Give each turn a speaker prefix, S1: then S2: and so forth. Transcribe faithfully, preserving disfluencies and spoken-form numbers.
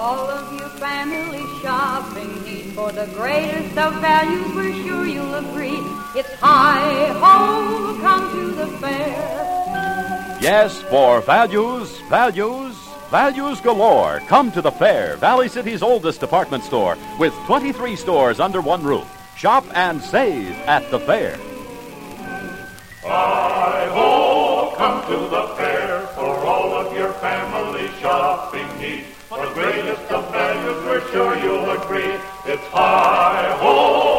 S1: all of you family shopping need. For the greatest of values, we're sure you'll agree. It's hi-ho, come to the fair.
S2: Yes, for values, values, values galore. Come to the fair, Valley City's oldest department store, with twenty-three stores under one roof. Shop and save at the fair.
S3: Hi-ho, come to the fair for all of your family shopping needs. For the greatest of values, we're sure you'll agree. It's hi-ho.